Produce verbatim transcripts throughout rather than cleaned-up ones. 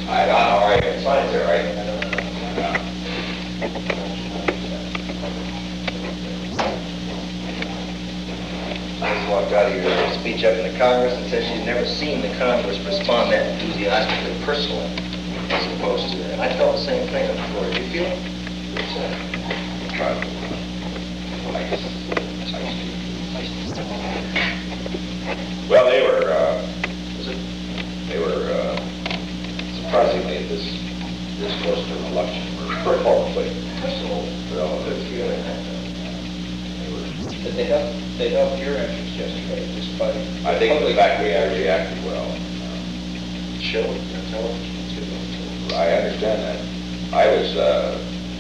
I don't know, right, it's signs there, right? I don't know. I just walked out of your speech up in the Congress and said she's never seen the Congress respond that enthusiastically personally as opposed to that. And I felt the same thing on the floor. Did you feel it? Try to. Nice. Well, they were, uh, was it, they were, uh, surprisingly, this, this close to an election, were probably personal, relative feeling. They were, But they helped, they helped your interest yesterday, just by... I think the fact we had reacted well. Show it, you know, television. I understand that. I was, uh,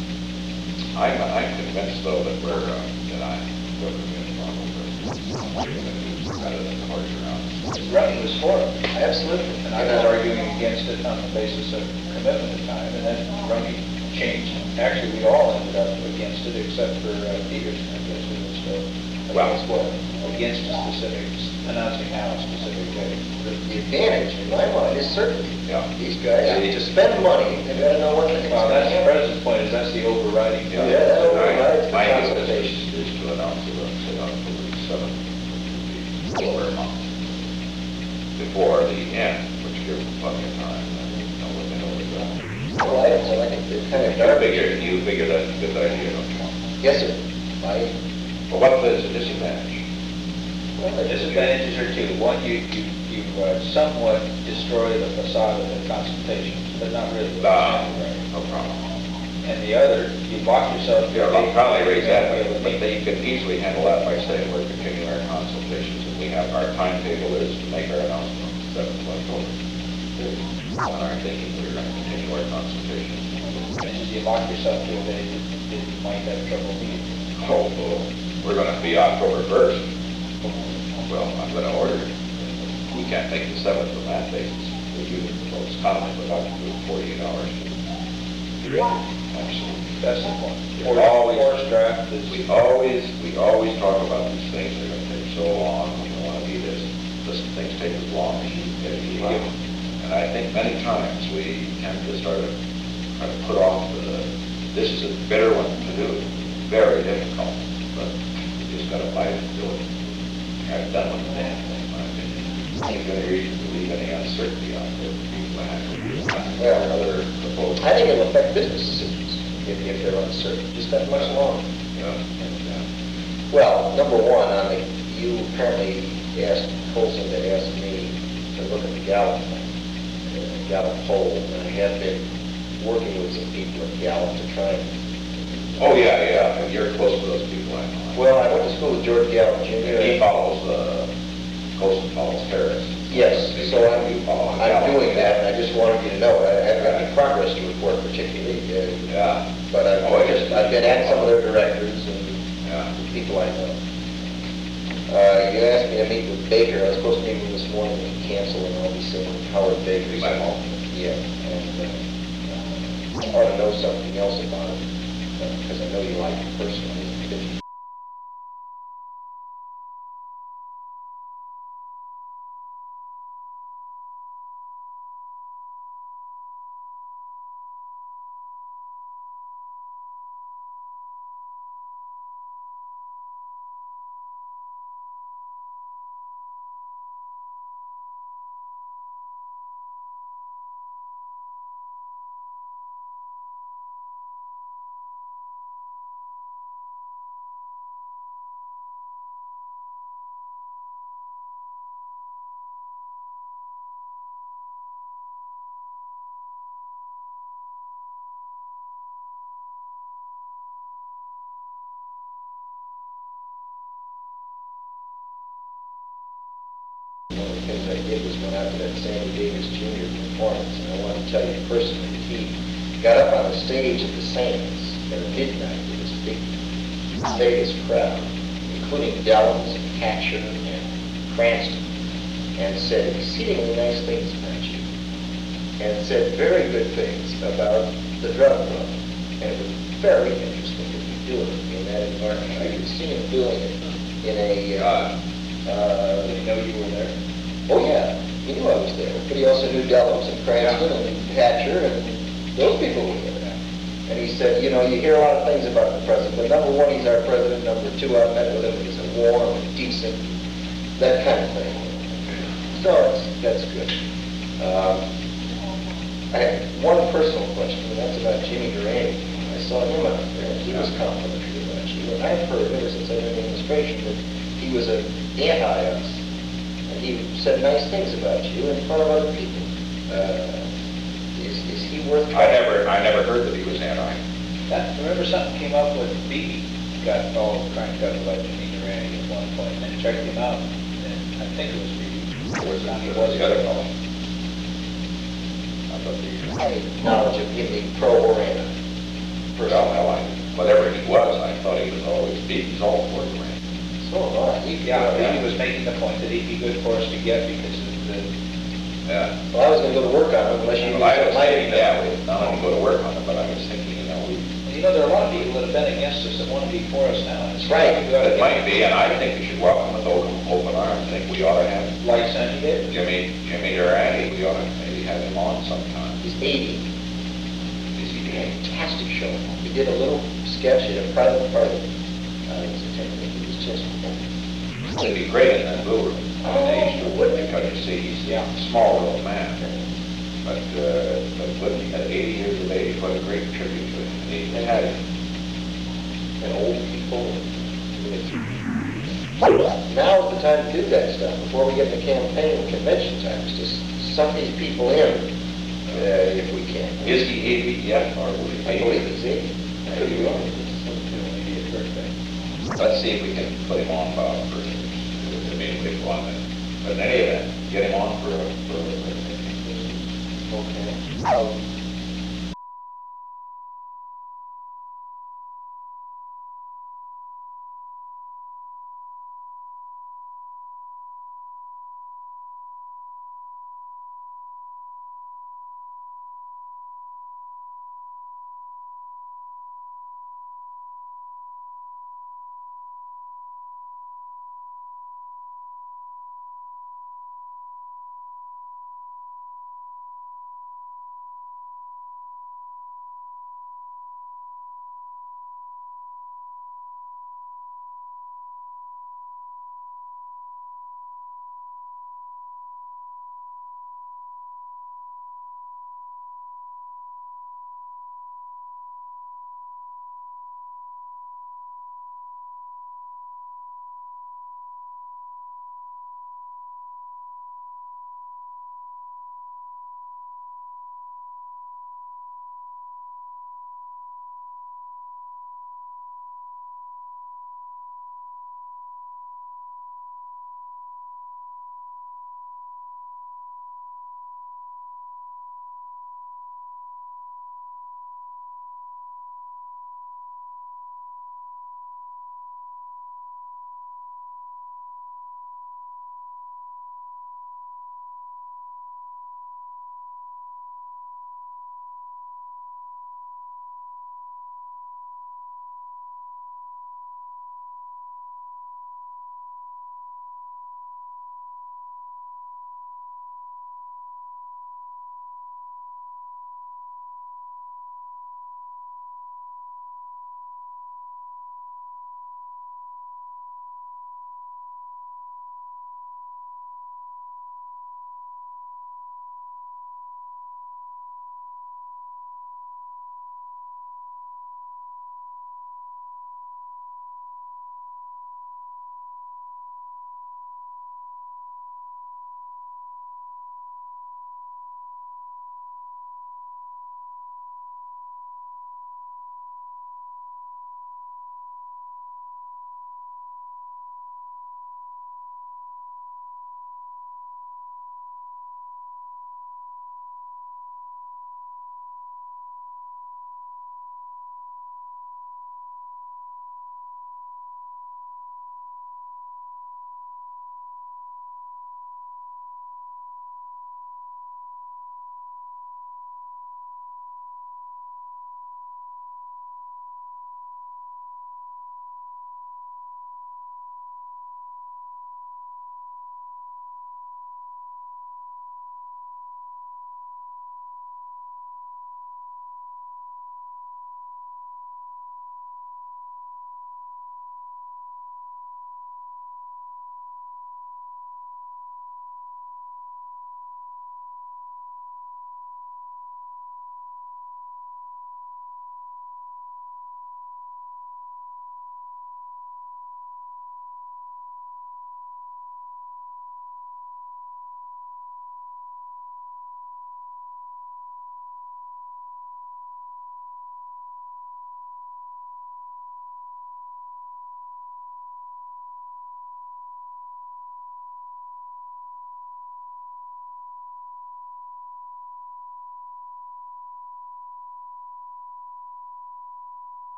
I'm, I'm convinced though that we're, uh, that I, that we're going to probably better than the horse around. Running was for it, absolutely. And I was arguing against it on the basis of commitment of time, and then running changed. Actually, we all ended up against it, except for uh, Peterson, I guess, who was still Well, against what? Against a specific, announcing how a specific day. The, the advantage, in my mind, is certainty. Yeah. These guys, Yeah. to spend money, they've got to know what they're Well, going that's to the president's point, is that's the overriding. Yeah, Yeah, that overrides the my view consultation. is, is to announce it on, say, on October seventh, over a month before the end, which gives them plenty of time. I don't know what they know what they're Well, I don't know, I think they're kind of You dark. figure, you figure that's a good idea, don't you? Yes, sir. I, But what is the disadvantage? Well, the disadvantages are two. One, you, you, you uh, somewhat destroy the facade of the consultation, but not really. Uh, Right. no problem. And the other, you lock yourself. Yeah, I'll probably raise that, but but they can easily handle that by saying we're continuing our consultations, and we have, our timetable is to make our announcement on the seventh of October. On our thinking, we're going to continue our consultations. And you lock yourself to a day that that you might have trouble meeting. Oh, well, we're going to be October first. Well, I'm going to order it. We can't make the seventh on that basis. We do the proposed comment without doing forty-eight hours. Absolutely. That's the point. We Or always- forced draft is. We always, we always talk about these things, they're going to take so long, we don't want to be this, this things take as long as you get it given. And I think many times we tend to start to try to put off the, this is a better one to do, very difficult, but you just got to bite it and do it. Have it done with the damn thing, in my opinion. I think any reason to leave any uncertainty out there for people to have Well, another proposal. I think it'll affect business decisions if, if they're uncertain, just that much longer. Yeah, yeah. Well, number one, on the, you apparently asked Colson to ask me to look at the Gallup thing, uh, Gallup poll, and I have been working with some people at Gallup to try and... Oh, yeah, yeah, and you're close to those people, I know. Well, I went to school with George Gallup Junior He follows, uh, Colson follows Harris. Yes, so I'm, You follow I'm Gallup. doing that, and I just wanted you to know, I haven't got any progress to report particularly, uh, Yeah, but I've, Oh, I guess- I've been at some of their directors and yeah. the people I know. Uh, you asked me to meet with Baker. I was supposed to meet with him this morning, and he canceled, and I'll be seeing Howard Baker. Be my home. Yeah, and uh, I ought to know something else about him, because I know you like him personally. One of the things I did was went out to that Sammy Davis Junior performance, and I want to tell you personally that he got up on the stage at the Sands at midnight with this big Vegas crowd, including Dellums and Hatcher and Cranston, and said exceedingly nice things about you, and said very good things about the drug problem. And it was very interesting to be doing it in that environment. I could see him doing it in a... Uh, Uh, uh, Did you know you were there? Oh, yeah. He knew I was there, but he also knew Dellums and Cranston and Hatcher, and those people were there. And he said, you know, you hear a lot of things about the president, but number one, he's our president. Number two, I met with him. He's a warm, decent, that kind of thing. So that's, that's good. Um, I have one personal question, and that's about Jimmy Durante. I saw him out there, and he was complimentary about you. And I've heard ever since I've been in the administration that he was an anti-us. And he said nice things about you in front of other people. Uh, is, is he worth I never, I never heard that he was anti. That, remember something came up with Beebe, got all cranked up about Jimmy Durante at one point, and then checked him out, and I think it was Beebe. Or was it He was was the other fellow? I thought the, knowledge of him being pro or anti? well, well, I, whatever he was, I thought he was always, he's all for Durant. So am I. He, Yeah, Beebe was making the point that he'd be good for us to get because of the, Yeah. Well, I was going to go to work on him unless you... Well, I was thinking, yeah, we, not only go to work on it, but I was thinking, you know, we, you know, there are a lot of people that have been against us that want to be for us now. and it's Right. we ought to it might be, and I think we should welcome with open, open arms. I think we ought to have Like Sandy did. Jimmy, Jimmy Durante, we ought to maybe have him on sometime. He's eighty. Is he doing? Fantastic show. He did a little sketch at a private party. Uh, he was attending it. It was just... It'd be great in that blue room. I mean, they used to, Oh, would it? because you see, he's a small little man. But, uh, but when he, at eighty years of age, what a great tribute to him. And he had it. And old people. Now is the time to do that stuff, before we get in the campaign and convention times, just suck these people in, uh, if we can. Is he eighty yet, or will he be? I believe he's eighty. Could be wrong. Maybe a birthday. Let's see if we can put him on, Bob, for, I mean, if one, but in any event, get him on for, a- for, a- Okay. Um,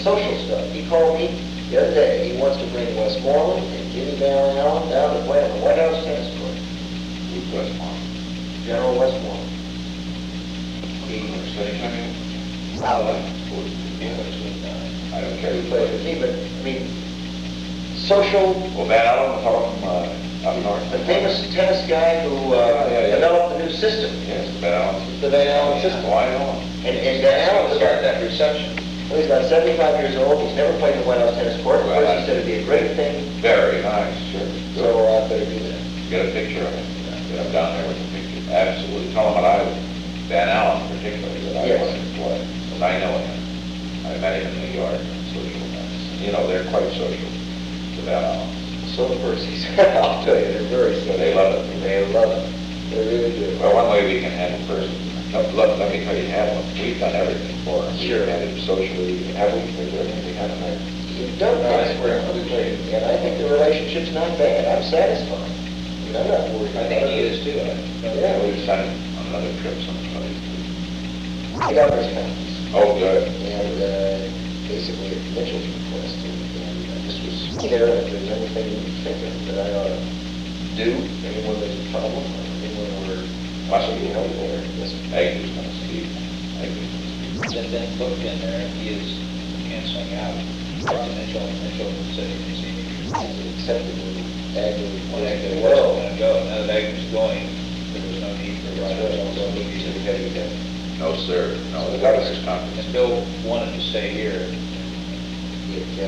social stuff. He called me the other day. He wants to bring Westmoreland and Jimmy Van Allen down to play on the White House tennis court. Who's Westmoreland? General Westmoreland. He, City, I mean? Allen. I don't care He who played plays. with me, but, I mean, social, Well, Van Allen was all from, uh, up north. the famous tennis guy who uh, Yeah, yeah, yeah. developed the new system. Yes, the Van Allen. The Van Allen system. Oh, I know. And, and Van Allen was Start about, that reception. well, he's about seventy-five years old. He's never played in the White House tennis court. Of Well, course, he that's- said it'd be a great thing, Very nice, sure. so uh, I better do that. Get a picture of it. Get him down there with a picture. Absolutely. Tell him that I, Van Allen particularly, that I Yes. wanted to play. Because I know him. I met him in New York, social events. You know, they're quite social, the Van Allen. So the Percy's, I'll tell you, they're very social. They love it. They love it. They really do. Well, one way we can handle person, let, let let me tell you, handle it. We've done everything for them. Sure. We've handled socially, have we, is there anything we haven't done? You've done things for him, and I think the relationship's not bad. I'm satisfied. I mean, I'm not worried. I think he is too. I- Yeah. We've sent him on another trip someplace. The governor's conference. Oh, good. And uh, basically at Mitchell's request, and and I just was there, if there's anything you think of that I ought to do, anyone there's a problem, or anyone where Must possibly be help helpful. there. Yes. Agnews gonna speak. Agnews gonna speak. Then Ben booked in there, he is canceling out. To Mitchell, Mitchell said he can see me. Accepted the Agnew. Well, Agnew wasn't gonna go, now that Agnew's going, there was no need for That's Rogers. right, so we need to get it done. No, sir. No, the governor's conference. And Bill wanted to stay here. Yeah.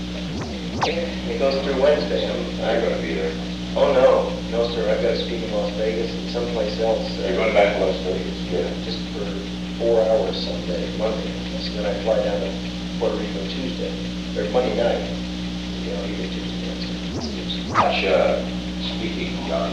It goes through Wednesday. I'm, I'm I'm gonna be there. Oh, no, no, sir, I've got to speak in Las Vegas and someplace else. uh, You're going back to Las Vegas? Yeah, just for four hours Sunday, Monday, and then I fly down to Puerto Rico Tuesday, or Monday night, you know, either Tuesday, Wednesday. Much, uh, speaking, John.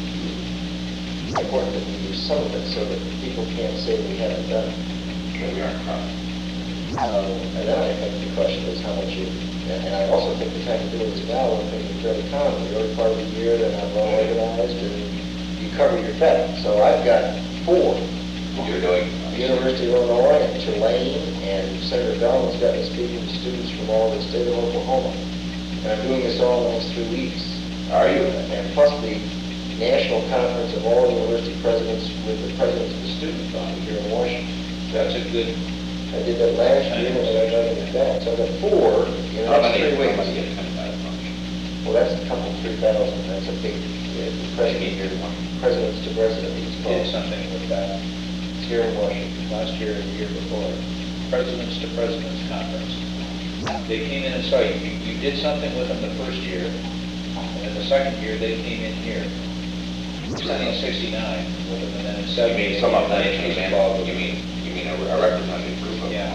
Important that we use some of it so that people can't say we haven't done it. that we aren't crying. Um, And then I think the question is how much you, and and I also think the time to do it is now, when things are fairly common, the early part of the year, they're not well organized, and you cover your bet. So I've got four. You're doing. The University of Illinois and Tulane, and Senator Bellman's got me speaking to students from all over the state of Oklahoma. And I'm doing this all in those three weeks. Are you? And plus the national conference of all university presidents with the presidents of the student body here in Washington. That's a good, I did that last year, and I got it back. So I've got four in the How next many, three how weeks. many get ten that much? Well, that's a couple, three thousand, that's a big, uh, the president, presidents to president, it's did called. something with that It's here in Washington. last year or the year before. Presidents to Presidents Conference. They came in and saw you, you you did something with them the first year, and then the second year, they came in here. nineteen sixty-nine with them, and then in You seventy. mean some of them, they you came mean, involved with you them. mean, you mean a a representative group of? Yeah.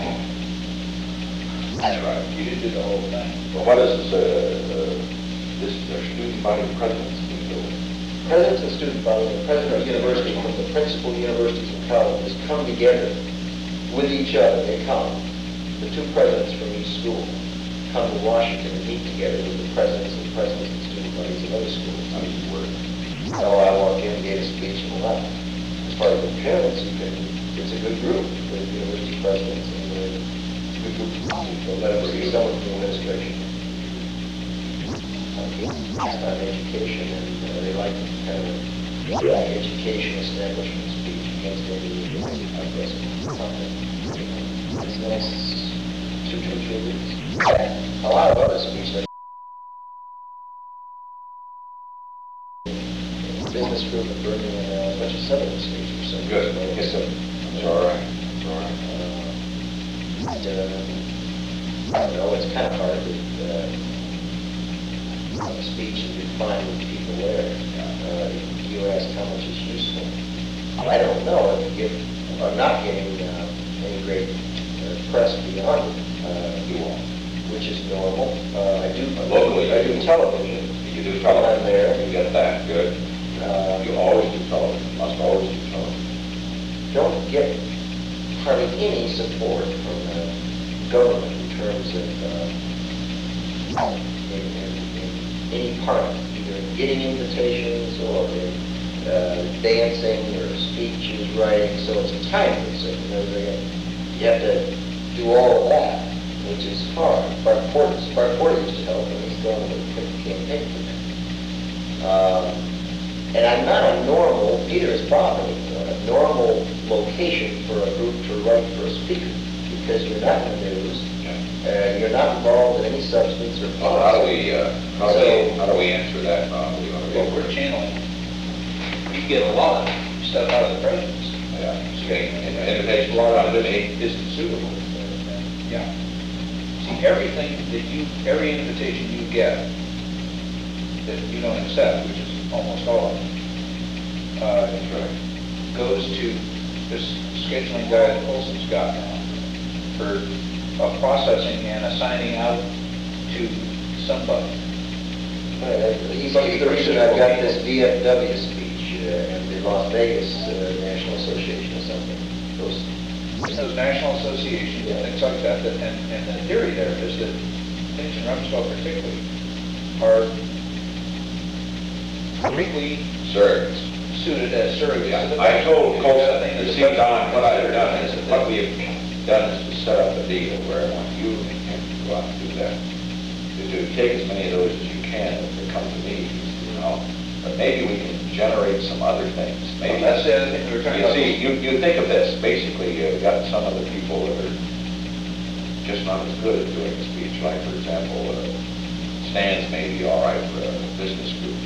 That's right. You did do the whole thing. Well, what is this, uh, uh, this, uh, student body presidents been doing? Presidents and student body, the president of the university, from the principal universities and colleges come together with each other. They come, the two presidents from each school come to Washington and meet together with the presidents and presidents and student bodies of other schools. How do you work? So I walked in, gave a speech, and left. As far as the parents, you can, it's a good group, the university presidents and the, it's a good group. So let them see someone from the administration. It's on education, and uh, they like to kind of like education establishment speech against any, I guess, something. It's nice, two, two, three weeks. A lot of other speeches. Business group in Birmingham, and a bunch of southern states or something. Good, yes, sir. That's all right, that's all right. Uh, and, uh, I don't know, it's kind of hard to, uh, a speech and define with people there. Uh, you ask how much is useful. I don't know if, if I'm not getting, uh, any great uh, press beyond it, uh, You won't. which is normal. Uh, I do, Locally, I do you- television. You do I'm television. there. You get that, good. Uh, You always do television, must always do television. don't get hardly any support from the government in terms of, uh, in, in, in any part, either in getting invitations or in uh, dancing or speeches, writing, so it's a time consuming. You know, they- you have to do all of that. which is hard. Mark Porter, Mark Porter used to help, and he's going to campaign for that. Um, and I'm not a normal, neither is Providence, a normal location for a group to write for a speaker, because you're not in the news, uh, you're not involved in any substance or Well, how do policy. we, uh, how do So- we, how do we answer that, Bob? We wanna be- Well, we're channeling, you get a lot of stuff out of the president's. Yeah, it's getting, an invitation, a lot of it isn't suitable. Yeah. See, everything that you, every invitation you get that you don't accept, which is almost all of it, uh, That's right. goes to this scheduling guy that Olson's got now for uh, processing and assigning out to somebody. Right, He's he's the reason I've got this V F W speech uh, at the Las Vegas uh, National Association or something. Those, Those national associations and things like that, that- and, and the theory there is that things in Rumsfeld particularly are really Surrogates. suited as surrogates. Yeah, to the I told president. Colson, The other thing you is see, the Don, what I've president done considers is, that what we have done is to set up a deal where I want you and him to go out and do that. To do, take as many of those as you can, if they come to me, you know, but maybe we can generate some other things. Maybe Well, that's the other thing we were talking You about. see, you, you think of this, basically, you've got some of the people that are just not as good at doing a speech, like, for example, uh, Stan's may be all right for a business group,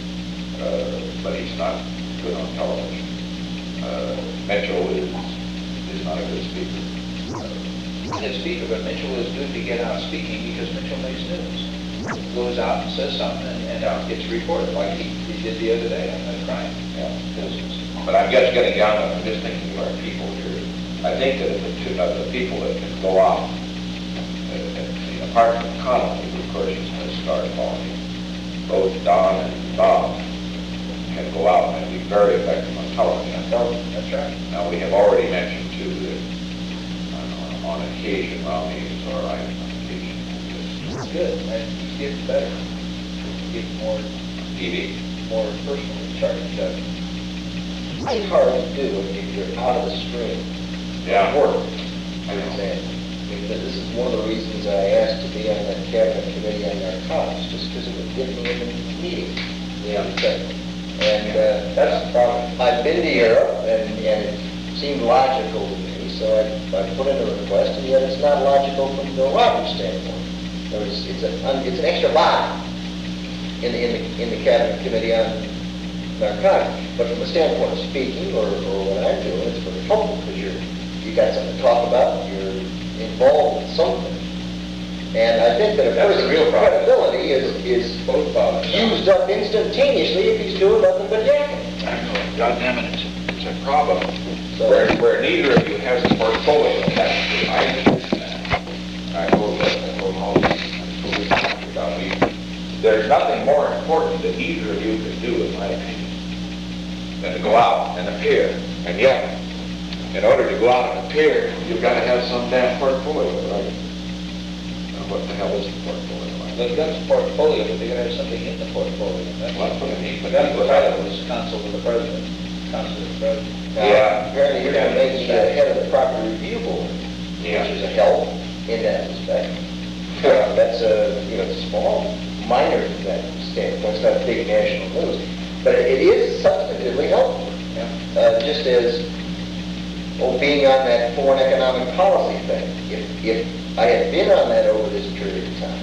uh, but he's not good on television. Uh, Mitchell is, is not a good speaker. Uh, His speaker, but Mitchell is good to get out speaking because Mitchell makes news. Goes out and says something and, and Yeah. it gets reported, like he, he did the other day on the crime. Yeah, but I'm just getting down, to- I'm just thinking of our people here. I think that if the two, uh, the people that can go out, uh, uh, apart from Connolly, who of course is going to start following, both Don and Bob can go out and be very effective on television. Oh, that's right. Now, we have already mentioned too that uh, on occasion, Romney is all right on occasion. It's good, and he's getting better. He's getting more, T V. more personally charged up. it's hard to do if you're out of the stream. Yeah. Work, I for know. example. Because this is one of the reasons I asked to be on that cabinet committee on narcotics, just because it would get me in the meetings. Yeah. And uh, that's the problem. I've been to Europe, and, and it seemed logical to me, so I, I put in a request, and yet it's not logical from Bill Roberts' standpoint. There was, it's, a, it's an extra body in the, in the, in the cabinet committee on narcotics. But from the standpoint of speaking, or, or what I'm doing, it's very helpful, because you're, you got something to talk about, you're involved with something. And I think that a That's the person's real problem. credibility is, is Both Bob and Don. used up instantaneously if he's doing nothing but yakking. I know, God damn it, it's, it's a problem So- where, where neither of you has a portfolio. That's, I understand that. I told that, I told Holmes, I told you about me. There's nothing more important that either of you can do, in my opinion, than to go out and appear. And yet, in order to go out and appear, you've got to have some damn portfolio, right? Now, what the hell is the portfolio? They've got a portfolio, but they gotta have something in the portfolio. That's Well, that's what I mean, but That's people what I have- was counsel to the president, counsel to the president. Now, Yeah. apparently you're going to make me the head of the property review board, Yeah. which is a help in that respect. Uh, that's a, you know, it's small, minor from that standpoint. It's not big national news, but it it is substantively helpful. Yeah. Uh, just as, oh, being on that foreign economic policy thing. If, if I had been on that over this period of time,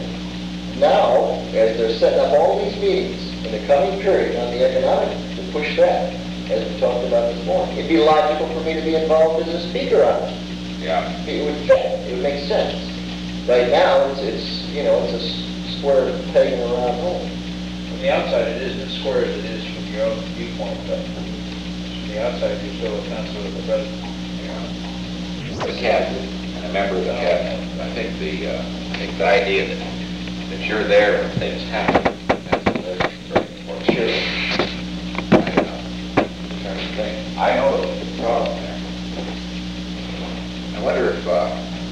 now, as they're setting up all these meetings in the coming period on the economic, to push that, as we talked about this morning, it'd be logical for me to be involved as a speaker on it. Yeah. It would fit, it would make sense. Right now, it's, it's you know, it's a s- square peg in a round hole. From the outside, it isn't as square as it is from your own viewpoint, but from the outside, you're still a counsel of the president. The cabinet, and a member of the cabinet. I think the, uh, I think the idea that, that you're there when things happen, that's very, very important. Sure. I, uh, trying to think. I know the problem there. I wonder if, uh,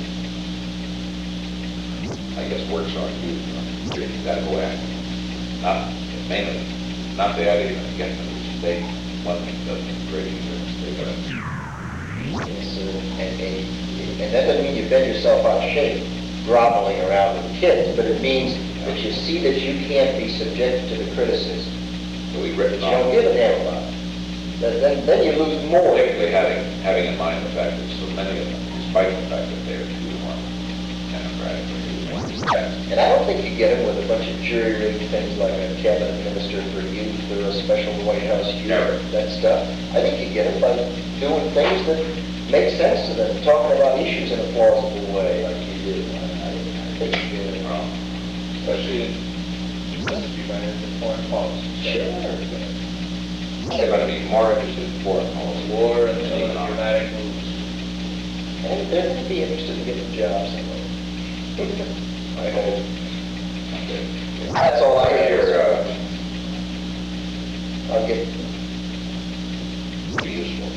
I guess works on you, you gotta go after. Not, mainly, not the idea of getting to the state, one thing doesn't great either. They gotta, Yes, uh, and, and, and that doesn't mean you bend yourself out of shape. groveling around with kids, but it means that you see that you can't be subjected to the criticism. So we That written you don't off, give a damn about. Then, then, then you lose more. particularly having, having in mind the fact that so many of them, despite the fact that they're too one democratic or too one tax. And I don't think you get them with a bunch of jury-rigged things like a cabinet minister for youth or a special White House youth, Never. that stuff. I think you get them by doing things that make sense to them, talking about issues in a plausible way like you do. I, I think you get them wrong. Especially in, let's be better in foreign policy. Sure. They're going to be more interested in foreign policy. War and than some of the economic. dramatic moves. And they're going to be interested in getting jobs anyway. I hope. That's all I What is have. your, uh, I'll get, be useful?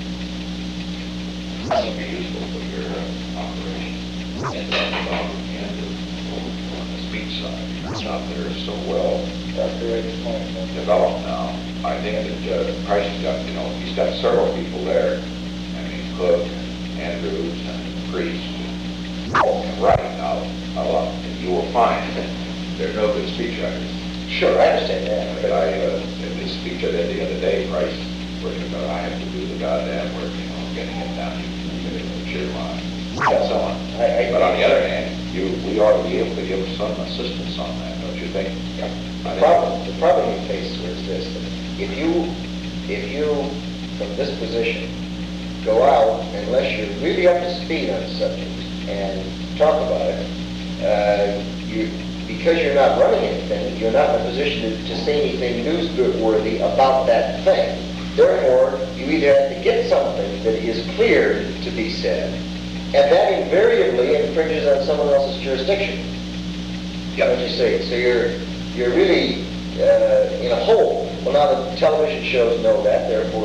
That would be useful for your uh, operation. And then, uh, and uh, on the speech side, it's not that are so well That's the right point. developed now. I think that uh, Price has got, you know, he's got several people there. I mean, Cook, Andrews, and Priest, and Wright. Now, a lot, and you will find that there are no good speechwriters. sure, I understand I that, mean, but I, I, uh, in this speech I did the other day, Price, working about, I have to do the goddamn work, you know, getting it down, getting the cheer line, and so on. I- I- But on the other hand, you, we ought to be able to give some assistance on that, don't you think? I the think- problem, the problem you face is this, that if you, if you, from this position, go out, unless you're really up to speed on the subject and talk about it, uh, you, because you're not running anything, you're not in a position to, to say anything newsworthy about that thing. Therefore, you either have to get something that is cleared to be said, and that invariably infringes on someone else's jurisdiction. Yeah. Don't you see? So you're, you're really uh, in a hole. Well, now the television shows know that, therefore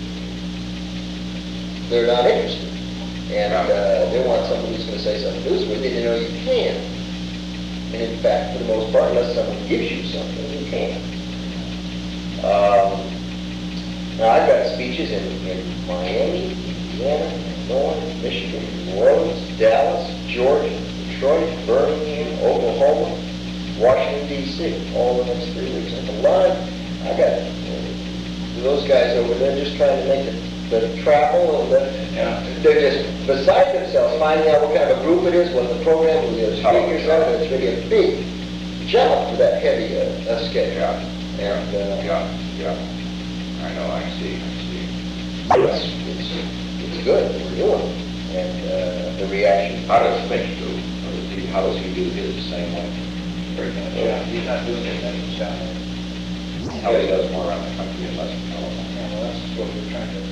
they're not interested. And uh, they want somebody who's going to say something newsworthy, they know you can. And in fact, for the most part, unless someone gives you something, you can't. Um, now, I've got speeches in, in Miami, Indiana, Illinois, Michigan, New Orleans, Dallas, Georgia, Detroit, Birmingham, Oklahoma, Washington, D C, all the next three weeks. That's a lot. I got uh, those guys over there just trying to make the, the travel, and the, Yeah. they're just beside themselves, finding out what kind of a group it is, what the program, who the speakers are, and it's really a big job for that heavy uh, uh, schedule. Yeah. And uh, Yeah, yeah. I know, I see, I see. it's, it's, it's good, what we're doing. And uh, the reaction. How does Finch do? How does he, how does he do his the same way? Very much, yeah. He's not doing it, then he's down there. How he does more around the country and less in California? Yeah, well, that's what we're trying to,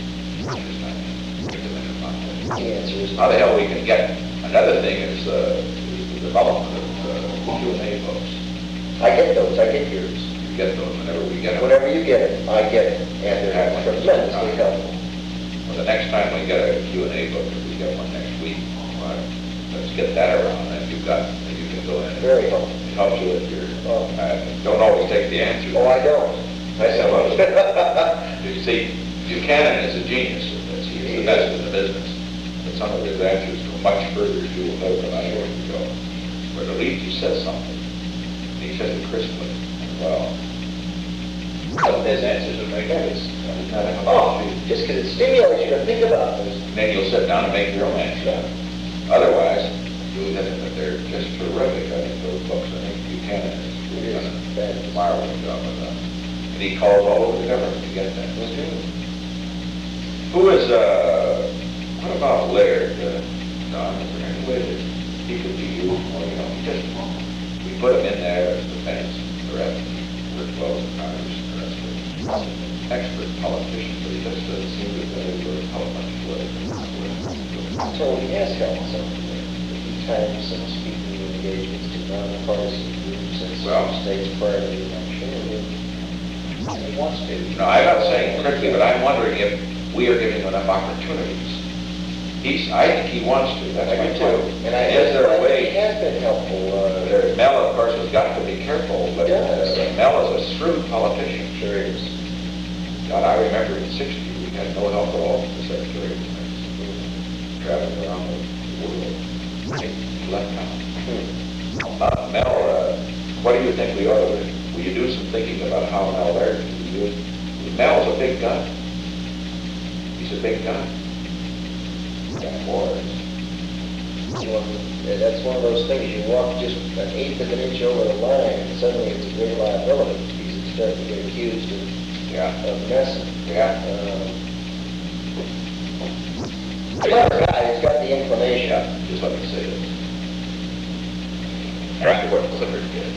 The answer is. How the hell we can get, another thing is, uh, is the development of uh, Q and A books. I get those, I get yours. You get those whenever we get them. Whenever you get it, I get it, and they're tremendously helpful. Well, the next time we get a Q and A book, if we get one next week, well, let's get that around, and you've got, and you can go in. and Very helpful. It helps you with your, Oh. uh, don't always take the answers. Oh, I don't. I Some of don't. us- You see, Buchanan is a genius in this, he's the best in the business. But some of his answers go much further, as you will know, than I would go. But at least he says something. And he says it crisply. Well, but his answers are make sense. Oh, just because it stimulates you to think about this. and then you'll sit down and make your own answer. Otherwise, you look at them, but they're just terrific. I think those books, I think Buchanan is really done a marvelous job with them. And he calls all over the government to get that. Who is, uh, what about Laird? Uh, Don, is there any way that he could be used more, you know, he just, we put him in there as defense, the rest, we're twelve in Congress, the rest of it. Expert politician, but he just doesn't seem to be able to help much political. So he has helped some, a few times, some speaking engagements to nonpartisan groups and Well- some states prior to the election. and He wants to. No, I'm not saying quickly, but I'm wondering if we are giving him enough opportunities. He's, I think he wants to, that's I my do point. too. And I, Is there a He way? has been helpful, uh, There, Mel, of course, has got to be careful, but Yes. uh, Mel is a shrewd politician. sure is. God, I remember in sixty, we had no help at all from the Secretary of Defense. Traveling around the world, he left town. uh, Mel, uh, what do you think we ought to do? Will you do some thinking about how Mel Laird can be used? Mel's a big gun. He's a big gun. And wars. You know, that's one of those things, you walk just an eighth of an inch over the line, and suddenly it's a great liability, because you start to get accused of, Yeah. of messing. Yeah. Um, Clever guy, he's got the inclination. Yeah, just let me say this. After what Clifford did,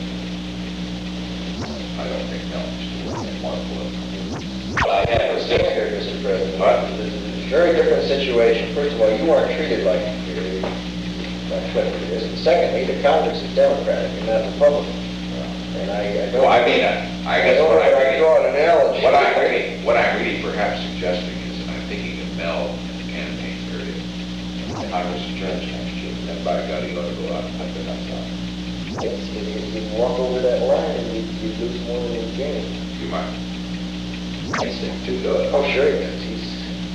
I don't think Mel should have been more political. I have a six here, Mister President. What? This is a very different situation. First of all, you weren't treated like, uh, like Clifford is. And secondly, the Congress is Democratic and not Republican. And I, I don't... Well, I mean, I I guess don't what know I if I really, draw an analogy. what I really, what I'm really perhaps suggesting is, that I'm thinking of Mel in the campaign period. Congress adjourns next year, and then by God, he ought to go out and pick the nuts out. It's, you, you walk over that line and you, you lose more than you gain. You might. He's too good. Oh, sure he is. He's...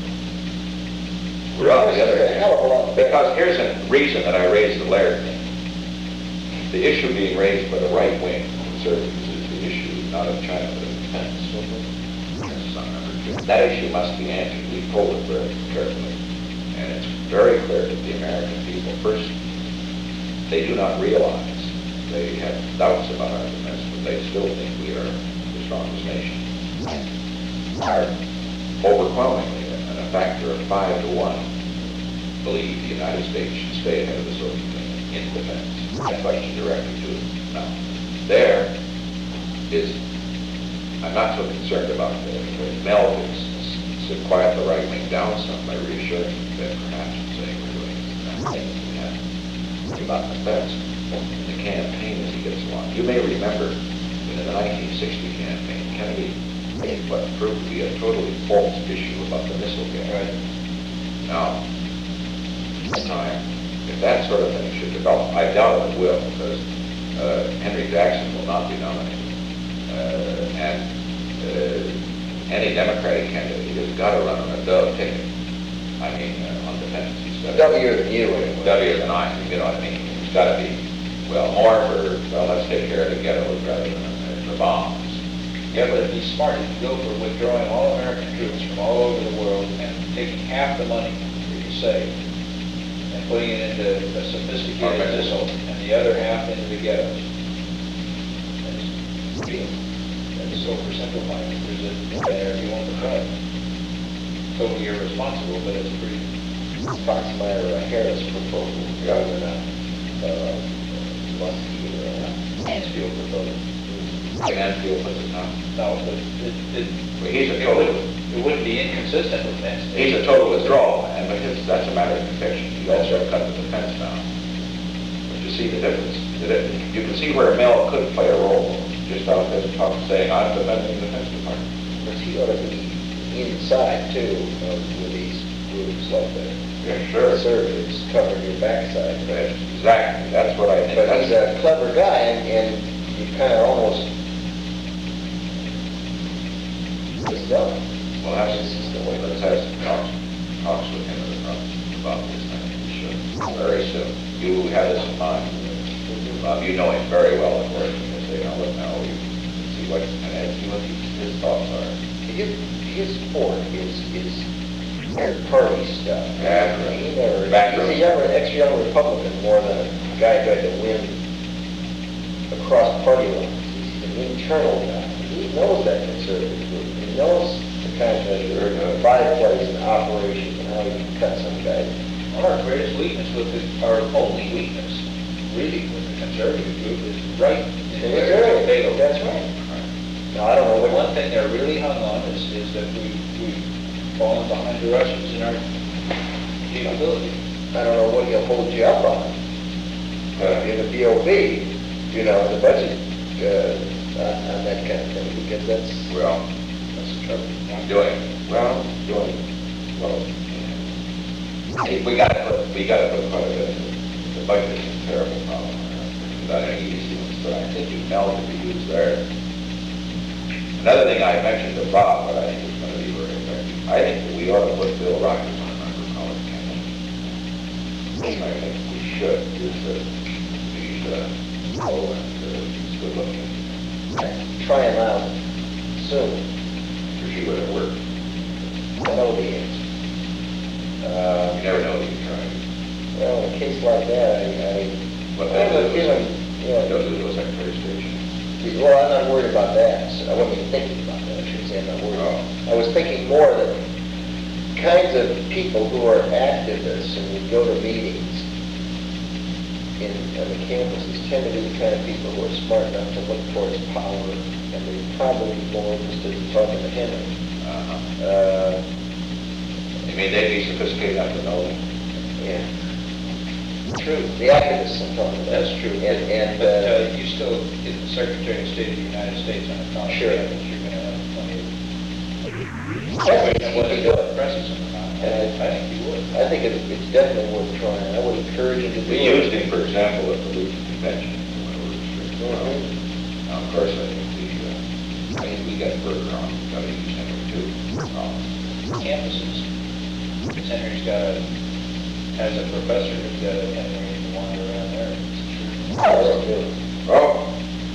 We're on the other He's a hell of a lot hand. better. Because here's a reason that I raised the Laird thing. The issue being raised by the right wing conservatives is the issue not of China but of defense. That's not number two. That issue must be answered. We polled it very carefully. And it's very clear to the American people. First, they do not realize, they have doubts about our defense, but they still think we are the strongest nation. Are overwhelmingly, at a factor of five to one, believe the United States should stay ahead of the Soviet Union in defense. That question directly to them. Now, there is, I'm not so concerned about the, the Mel is to quiet the right wing down some by reassuring that perhaps saying we're doing things we have about defense in the campaign as he gets along. You may remember that in the nineteen sixty campaign, Kennedy made what proved to be a totally false issue about the missile gap. Right. Now, this time, if that sort of thing should develop, I doubt it will, because uh, Henry Jackson will not be nominated. Uh, and uh, any Democratic candidate has got to run on a Dove ticket. I mean, uh, on defense. He's got W than you, anyway. W than I, you know what I mean? It's got to be, well, more for, well, let's take care of the ghettos rather than uh, the bombs. Yeah, but it'd be smart if you go for withdrawing all American troops from all over the world and taking half the money that you save and putting it into a sophisticated Okay. missile and the other half into the ghettos. That's being, that's so oversimplified. There's a better you want to try. Totally irresponsible, but it's pretty. Foxmeyer Harris proposal, rather than a, uh, Muskie or a Mansfield proposal. Mansfield puts it down. No, but it, it, Well, he's a it total, wouldn't, it wouldn't be inconsistent with that. he's a total withdrawal, and because that's a matter of conviction. He also cut the defense down. But you see the difference. That it- You can see where Mel could play a role, just out there talk, saying, I'm defending the Defense Department. But he ought to be inside, too, of with these groups like that. Yeah, sure. Conservatives covering your backside. That's exactly, that's what I think. But he's a clever guy, and, and you kind of almost just don't. Well, that's just the way, let's have some talks, talks with him about this thing, we should, very soon. You have this in mind. Um, you know him very well, of course, you can say, oh, look, now, you see what, and see what his thoughts are. His, his sport is, is party stuff. Yeah, He never, backroom. he's a young, ex-young Republican more than a guy who tried to win across party lines. He's an internal guy. He knows that conservative group. He knows the kind of byplays and operations and how you can cut some guy. Our greatest weakness with the, our only weakness, really, with the conservative group is right. In this area, They go. that's right. Now, I don't know The what one thing they're really hung on is, is that we, we've fallen behind the Russians in our capability. I don't know what he'll hold you up on. Uh, in the B O B, you know, the budget, uh, on on that kind of thing, because that's, Well, that's the trouble. doing, well, doing, well, hey, we gotta put, we gotta put quite a bit, the budget is a terrible problem. Without any easy ones, but I think you Mel could be used there. Another thing I mentioned to Bob, but I think it's gonna be very effective, I think that we ought to put Bill Rogers on a member college campaign. I think we should, use the, these, uh, Oh, and uh, she's good looking. Try him out soon. Sure she would have worked. I know the answer. You Uh, never know till you try. well, in a case like that, I, I, What I they'll have a do feeling, is, you know, they'll do those Secretary Station. well, I'm not worried about that. So I wasn't even thinking about that. I shouldn't say I'm not worried. Oh. I was thinking more that kinds of people who are activists and would go to meetings in on the campuses tend to be the kind of people who are smart enough to look towards power, and they're probably more interested in talking to Henry. Uh-huh. Uh, You mean they'd be sophisticated enough to know that? yeah. True. The activists I'm talking about. That's true. And, and But uh, uh, you still get the Secretary of State of the United States on a college Sure. campus, you're going to have plenty of... I think And he whether could it do it. impresses him or not, And I- I think you would. I think it, it's definitely worth trying. I would encourage you to do We it. used him, for example, at the Lutheran Convention. when we were restricted. Mhm. Now, of course, I think we, uh, I think we got further on, got to use him too. Um, Campuses. Henry's got a, as a professor, who's got a Henry to wander around there. That's good. Oh.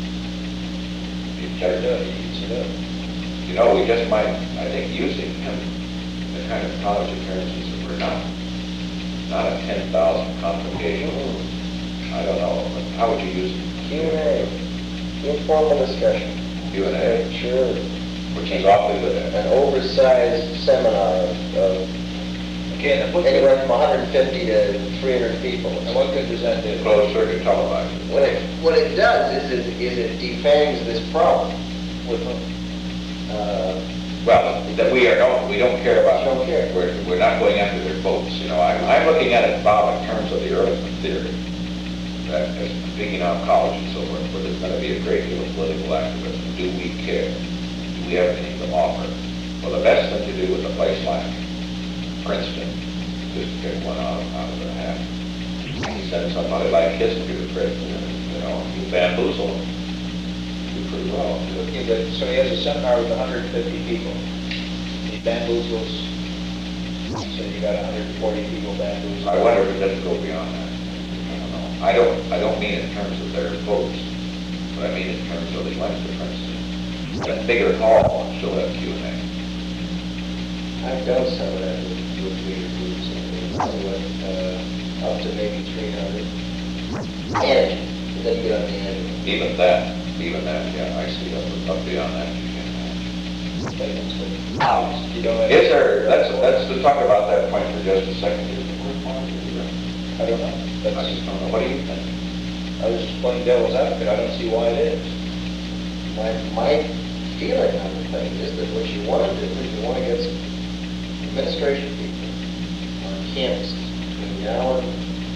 You Sure checked does, it. he eats it up. You know, we just might, I think, using him, the kind of college appearances that we're not, not a ten thousand convocation. I don't know, but how would you use it? Q and A, informal discussion. Q and A, Sure. which is awfully good An at. oversized seminar of Okay, and what anywhere good, from one hundred fifty to three hundred people. and what good does that do? Closed circuit televised. What it, what it does is it, is it defangs this problem. With whom? Uh, Well, that we are, don't, we don't care about. Don't care. We're, we're not going after their votes, you know, I'm, I'm looking at it, Bob, in terms of the Ehrlichman theory. That, as speaking out of college and so forth, where there's gonna be a great deal of political activism, do we care? Do we have anything to offer? Well, the best thing to do is a place like Princeton, just to get one out, out of their hat. He sent somebody like Kissinger to Princeton, and, you know, you bamboozle them. Do pretty well. Okay, but, so he has a seminar with one hundred fifty people. He bamboozles, so you got one hundred forty people bamboozled. I wonder if it doesn't go beyond that. I don't know. I don't, I don't mean in terms of their votes, but I mean in terms of the went to Princeton. That bigger hall, still have Q and A. I've done some of that with, with leader groups, and we went, uh, up to maybe three hundred. And, then you get on the end. Even that, even that, yeah, I see up, up beyond that, you can. You don't have... Is there, let's, let's just talk about that point for just a second. Is it worthwhile? I don't know. I just don't know. What do you think? I was just playing devil's advocate, I don't see why it is. My, my feeling on the thing is that what you want to do is you want to get some administration people on campuses between now and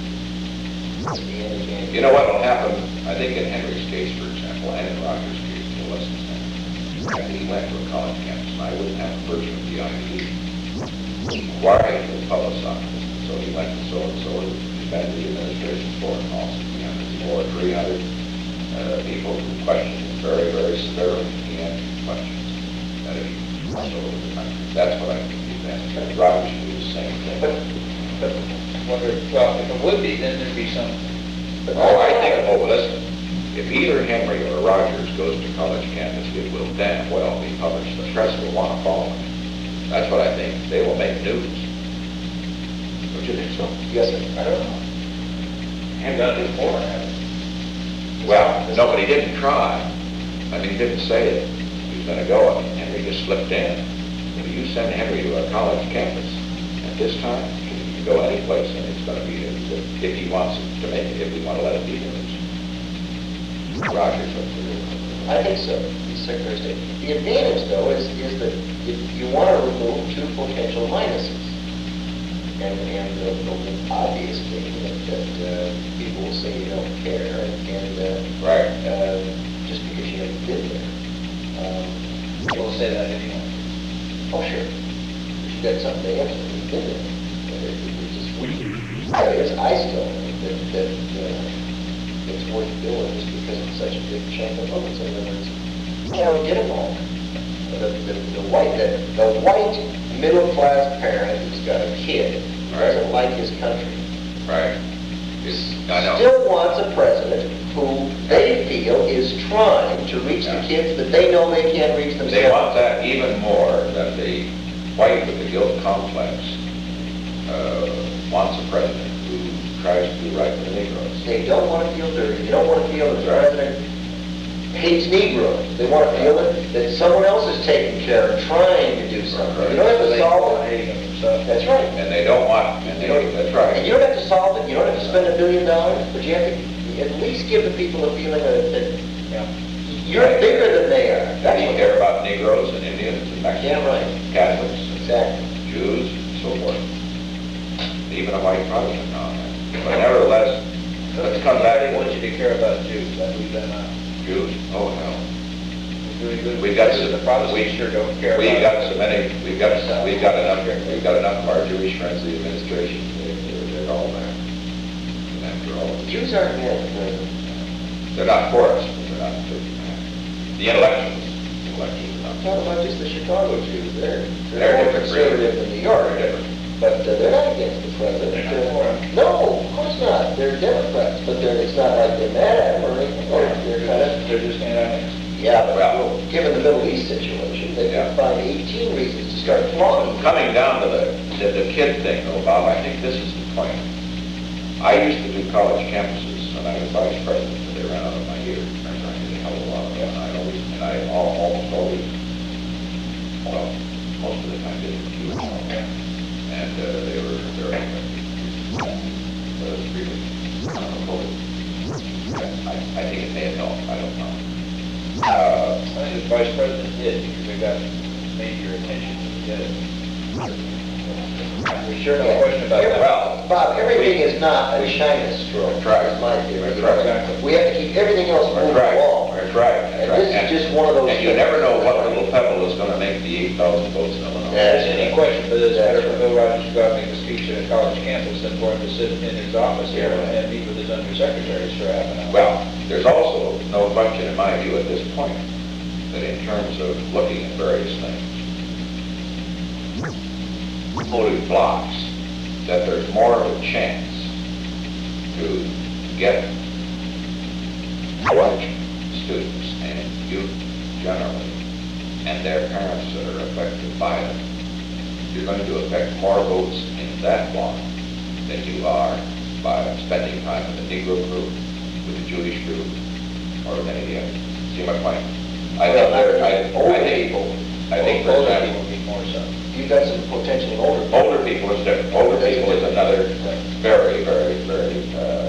the end of January. You know what will happen, I think in Henry's case, for example, and in Roger's case, to listen to him. After he went to a college campus, and I wouldn't have a version of the I P. Required to publicize. So he went to so-and-so, he spent the administration floor and also three hundred, or three hundred uh, people who questioned him very, very severely. He answered questions that he all over the country. That's what I think the advantage. Roger should do the same thing. But, but, wonder, well, if it would be, then there'd be some... Oh, I think, oh, listen, if either Henry or Rogers goes to college campus, it will damn well be published. The press will want to follow it. That's what I think. They will make news. Don't you think so? Yes, sir. I don't know. Haven't done it before, have you? Well, no, but he didn't try. I mean, he didn't say it. He was going to go. I mean, Henry just slipped in. If you send Henry to a college campus at this time, he can go any place and it's going to be news. If if he wants it to make it, if we want to let it be news. Rogers, what's the deal? I think so. He's Secretary of State. The advantage, though, is, is that if you want to remove two potential minuses. And, and the, the obvious thing that, that uh, people will say you don't care, and, and uh, Right. uh, just because you haven't been there. Um, We'll say that anyway. oh, sure. But you got something to answer. You've been there. And it, it just, I, guess I still think that, that uh, it's worth doing just because it's such a big chunk of votes. In other words, you know, get them all. The, the, the white, the, the white middle-class parent who's got a kid who doesn't like his country. Right. I know. still wants a president who they feel is trying to reach the Yeah. kids that they know they can't reach themselves. They want that even more than the white with the guilt complex uh, wants a president who tries to do right for the Negroes. They don't want to feel dirty. They don't want to feel that the president hates Negroes. They want to feel that, that someone else is taking care and trying to do something. You don't have to solve it. Hating themselves. That's right. And they don't want, and they, that's right. And you don't have to solve it. You don't have to spend a billion dollars, but you have to at least give the people a feeling that, that Yeah. you're bigger than they are. That's They what care about Negroes and Indians and Mexicans, Yeah, right. Catholics, Exactly. Jews, and so forth. Even a white Protestant now and then. But nevertheless, let's come back They want to you to care about Jews, I leave them out. Jews. Oh, hell. Really good. We've got The some, Protestants we, sure don't care we've about got so many, we've got, we've got enough, we've got enough of our Jewish friends in the administration. They're, they're, they're all there. And after all, The Jews aren't mad at the president. they're not for us, but they're not for the intellectuals. The intellectuals are I'm not. talking about just the Chicago Jews. They're, They're they're more different, conservative really. than New York. They're different. But uh, they're not against the president. They're not They're- for him. No, of course not. They're Democrats, but they're, it's not like they're mad at him or anything. They're, they're kind of, They're just anti. yeah, but Well- given the Middle East situation, they Yeah. can find eighteen reasons to start flogging. Coming down to the, the, the kid thing, though, Bob, I think this is the point. I used to do college campuses when I was vice president, but they ran out of my ears. Remember, I did a hell of a lot of them, and I always, and I al- almost always, well, most of the time did it Jewish. And uh, they were very effective. But it's really, I don't know, I, I think it may have helped, I don't know. Uh, I think the vice president did, because they got major attention to get it. There's sure no question about that. Well, Bob, everything we- is not a we- China stroke. That's right. That's my theory. That's right. We have to keep everything else That's moving right, along. that's right, that's And right. this is just one of those And you things. never know what little pebble is gonna make the eight thousand votes in Illinois. If there's any question, but it's better for That's Bill Rogers to go out and make a speech at a college campus than for him to sit in his office here and meet with his undersecretaries for half an hour. Well, there's also no question in my view at this point that in terms of looking at various things, voting blocks, that there's more of a chance to get college students and youth generally and their parents that are affected by it. You're going to affect more votes in that block than you are by spending time with the Negro group, with the Jewish group, or with any of the others. See my point? I think, there- I, Older I think, people. I think, for Older example, people need more so. You've got some potential in older people. older people is different. Older people is another very, very, very, uh,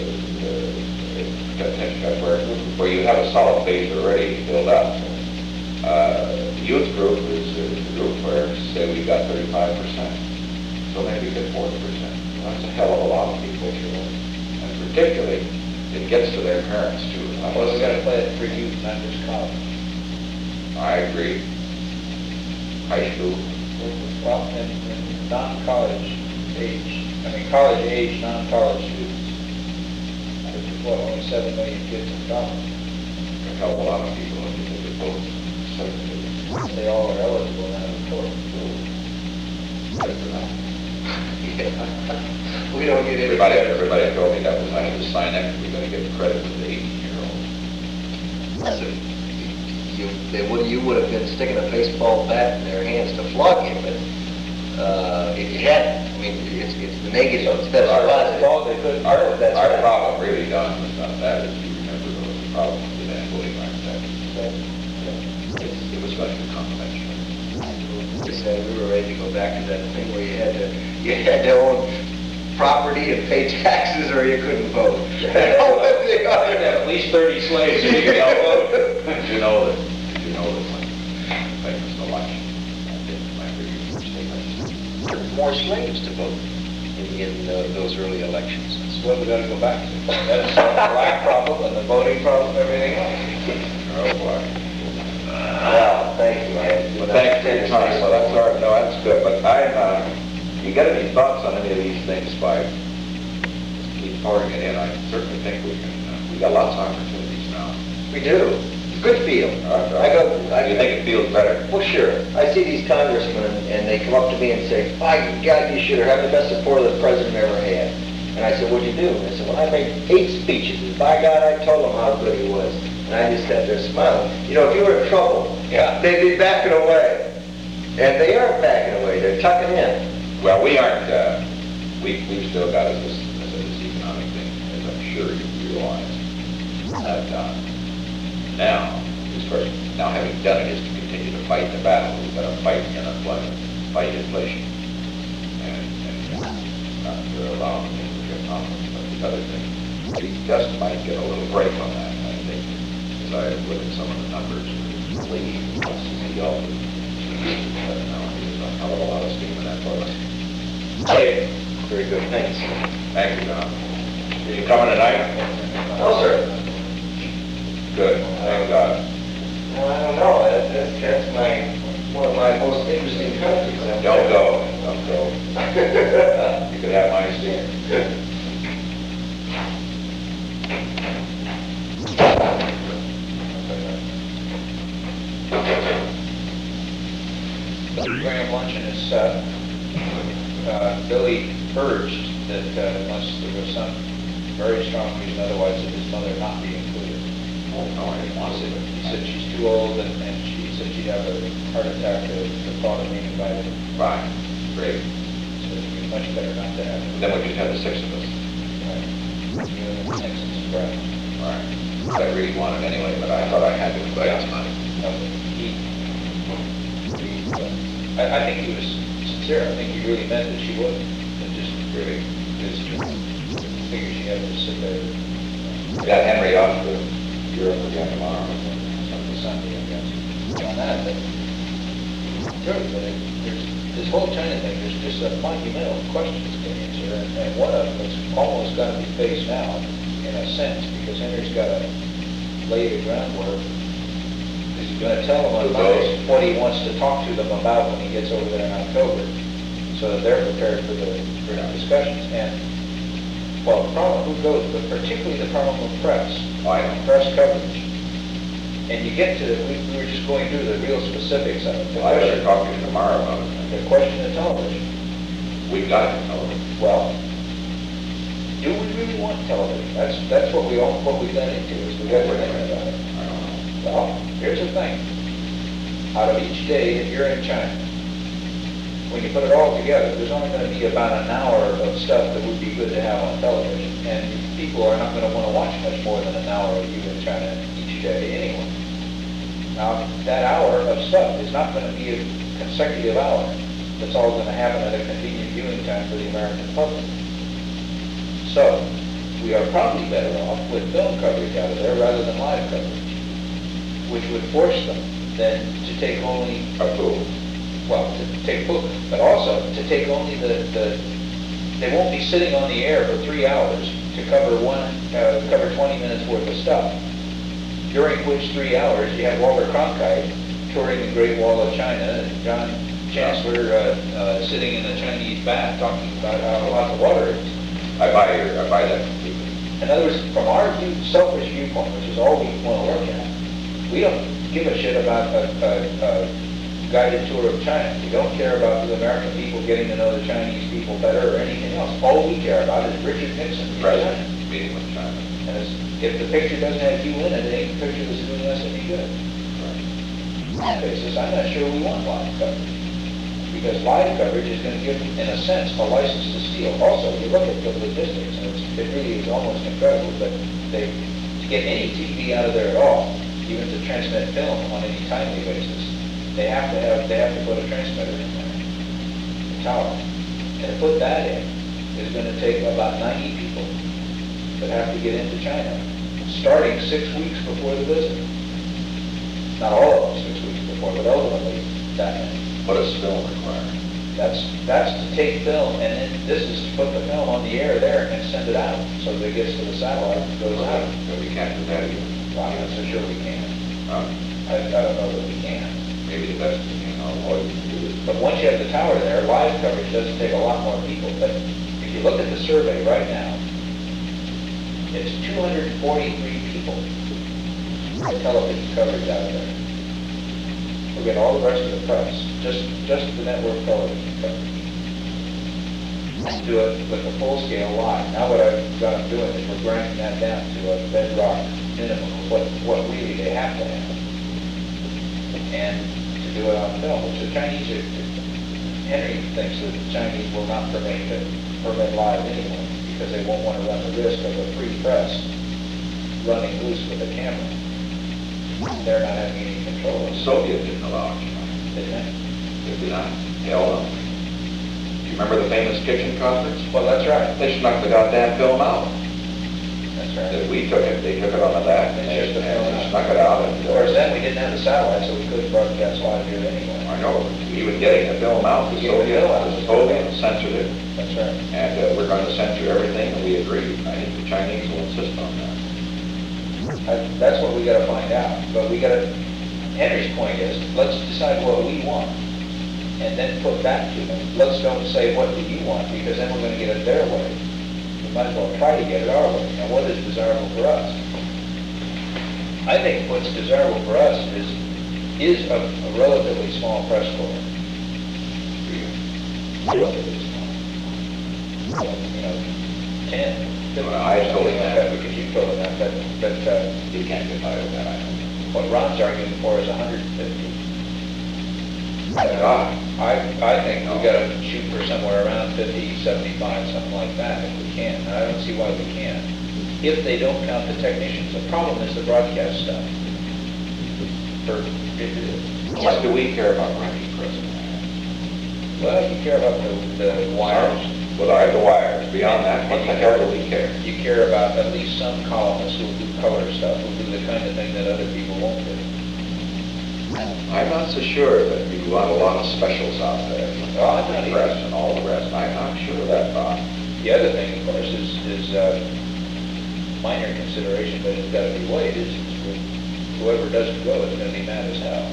uh, where, where you have a solid base already built up. Uh, the youth group is is a group where, say, we've got thirty-five percent, so maybe get forty percent. That's a hell of a lot of people, and particularly, it gets to their parents too. Well, we gotta play it for youth, not just college. I agree. High school. Well, in, in non-college age, I mean, college age, non-college students, there's, what, only seven million kids in college. A hell of a lot of people if you think of those seven million. They all are eligible now to vote. We don't get any. Everybody, everybody told me that was, I had to sign that, we're gonna give credit to the eighteen-year-olds. Listen, you, they would, you would have been sticking a baseball bat in their hands to flog him, but, uh, if you hadn't, I mean, it's, it's the negative instead of Our- positive. all they could- Our, That's our right. problem really, Don, was not that, as you remember, there was a problem with that voting rights act. It was going to complementary. We said we were ready to go back to that thing where you had to, you had to own property and pay taxes or you couldn't vote. You had to have at least thirty slaves so you could all vote. Did you know that, did you know that when famous election, I did my review statement, There were more slaves to vote in, in uh, those early elections. That's what we gotta go back to. That's the black problem and the voting problem, everything else. oh boy. Well, thank you. I- Well, thanks for your time, well, that's all right, no, that's good, but I, uh, you got any thoughts on any of these things, Spike? Just keep pouring it in, I certainly think we can, uh, we got lots of opportunities now. We do. It's a good feel. Uh, I go, I, You think it feels better? well, sure. I see these congressmen and they come up to me and say, by God, you should have had the best support the president ever had. And I said, what'd you do? And they said, well, I made eight speeches. And by God, I told them how good he was. And I just sat there smiling. You know, if you were in trouble, Yeah. they'd be backing away. And they aren't backing away. They're tucking in. Well, we aren't, uh, we, we've still got as this, as this economic thing, as I'm sure you realize. That, uh, now, as far as, now having done it is to continue to fight the battle. We've got to fight unemployment, fight inflation, and, and not to allow things to get off, but the other thing. We just might get a little break on that, I think, as I look at some of the numbers. Lee, C C L, but now there's a hell of a lot of steam in that toilet. Okay. Very good, thanks. Thank you, Don. Are you coming tonight? No, sir. Good, thank God. Well, I don't know. That, that's, that's my, one of my most interesting countries. Don't go, don't go. You could have my seat. Graham luncheon is, uh, uh, Billy urged that uh, unless there was some very strong reason otherwise that his mother not be included. Oh, no, I didn't want He to said, see he it. said she's too old and, and she said she'd have a heart attack to the thought of being invited. Fine, great. So it'd be much better not to have it. Then we just have the six of us. Right. You and Texas, right. All right. I really wanted anyway, but I thought I had to invite somebody. No, he, he, uh, I, I think he was sincere. I think he really meant that she would. And just really, just figured she had to sit there. We got Henry off to Europe again tomorrow. Sunday, Sunday, I guess. On that, but, true, but it, there's, this whole China thing, there's just a monumental questions to answer, and, and one of them is almost got to be faced now, in a sense, because Henry's got to lay the groundwork. He's going to tell them on Monday what he wants to talk to them about when he gets over there in October, so that they're prepared for the, for the discussions. And, well, the problem, who goes, but particularly the problem with press, I know. press coverage. And you get to, we, we were just going through the real specifics of it. The Well, I better question, talk to you tomorrow about it. the question of television. We've got it, no. Well, do we really want television? That's, that's what we all, what we got into, is we got to think about it. I don't know. Well, here's the thing. Out of each day, if you're in China, when you put it all together, there's only going to be about an hour of stuff that would be good to have on television. And people are not going to want to watch much more than an hour of you in China each day anyway. Now, that hour of stuff is not going to be a consecutive hour. That's all going to happen at a convenient viewing time for the American public. So, we are probably better off with film coverage out of there rather than live coverage, which would force them then to take only, A fool. well, to take, but also to take only the, the, they won't be sitting on the air for three hours to cover one, uh, cover twenty minutes worth of stuff, during which three hours you have Walter Cronkite touring the Great Wall of China and John Chancellor uh, uh, sitting in a Chinese bath talking about how hot the water is. I buy your, I buy that completely. In other words, from our view, selfish viewpoint, which is all we want to look at, we don't give a shit about a, a, a guided tour of China. We don't care about the American people getting to know the Chinese people better or anything else. All we care about is Richard Nixon. President meeting with China. And it's, if the picture doesn't have you in it, it ain't the picture that's doing us any good. On that basis, I'm not sure we want live coverage. Because live coverage is going to give, in a sense, a license to steal. Also, you look at the logistics, and it's, it really is almost incredible that they, to get any T V out of there at all, even to transmit film on any timely basis, they have to have, they have to put a transmitter in there, a tower. And to put that in is going to take about ninety people that have to get into China, starting six weeks before the visit. Not all of them six weeks before, but ultimately that many. What does film require? That's, that's to take film, and then this is to put the film on the air there and send it out, so that it gets to the satellite and goes out. But we can't do that either. Well, I'm not so sure we can. Um, I, I don't know that we can. maybe the best thing, you know, what you can do is, But once you have the tower there, live coverage doesn't take a lot more people. But if you look at the survey right now, it's two hundred forty-three people for television coverage out there. Forget all the rest of the press, just, just the network television coverage. do it with a full-scale lot. Now what I've got them doing is we're grinding that down to a bedrock minimum of what, what really they have to have. And to do it on film, which the Chinese are, Henry thinks that the Chinese will not permit, permit live anyway, because they won't want to run the risk of a free press running loose with a camera. They're not having any control. The Soviet didn't allow it. Didn't they? fifty-nine. Hell no. You remember the famous kitchen conference? Well, that's right. They snuck the goddamn film out. That's right. If we took it, they took it on the back, and They they took the film and they out. snuck it out. And, Of course, then we didn't have the satellite, so we couldn't broadcast live here anyway. I know, even getting the film out, the Getting the Soviet, film out. the Soviet censored it, That's right. and uh, we're going to censor everything, and we agreed. I think the Chinese will insist on that. I- That's what we gotta find out, but we gotta, Henry's point is, let's decide what we want, and then put back to them. Let's don't say, what do you want, because then we're gonna get it their way. We might as well try to get it our way. Now, what is desirable for us? I think what's desirable for us is, is a a relatively small press corps. Relatively small. You know, ten. Well, I totally Something like that, because you told them that, but, but, uh, You can't get by with that, I don't think. what Ron's arguing for is one hundred fifty. God. I, I think we gotta shoot for somewhere around fifty, seventy-five, something like that, if we can. And I don't see why we can't. If they don't count the technicians, the problem is the broadcast stuff. For, What do we care about running president? well, you care about the, the wires. Well, I have the wires. Beyond that, what the hell do we care? You care about at least some columnists who will do color stuff, who do the kind of thing that other people won't do. I'm not so sure that you want a lot of specials out there. Oh, I'm not The either. press and all the rest. I'm not sure of that, Bob. The other thing, of course, is, is uh, minor consideration, but it's got to be weighed, is whoever doesn't go is going to be mad as hell.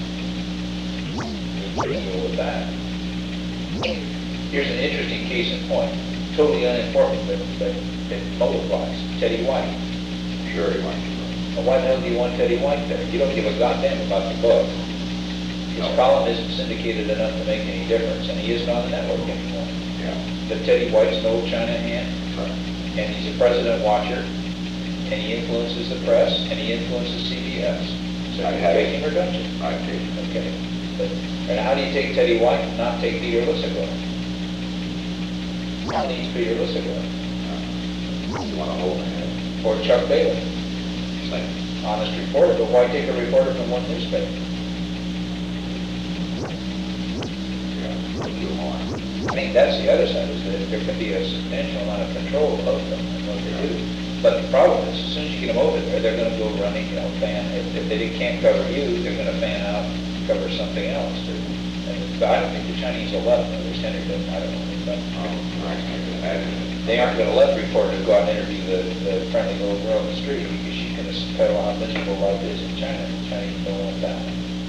We're going to go with that. Here's an interesting case in point, totally unimportant, but, but it multiplies. Teddy White. Sure, you want to. Well, why the hell do you want Teddy White there? You don't give a goddamn about the book. His column isn't syndicated enough to make any difference, and he isn't on the network anymore. Yeah. But Teddy White's no China hand, Right. and he's a president watcher, and he influences the press, and he influences C B S. So I you had take it. him or don't you? I take it. Okay. But, and how do you take Teddy White and not take Peter Lisagor? How needs Peter Lisagor? You want to hold it. Or Chuck Bailey? Same. Honest reporter, but why take a reporter from one newspaper? Yeah. Do more. I mean, that's the other side, is that there can be a substantial amount of control of them and what they do. But the problem is, as soon as you get them over there, they're gonna go running, you know, fan, if, if they can't cover you, they're gonna fan out, and cover something else. And but I don't think the Chinese will let them, or there's Henry doesn't, I don't know, but Oh, I can imagine. they aren't gonna let reporters go out and interview the, the friendly little girl in the street, because she can tell how miserable life is in China. The Chinese don't want that.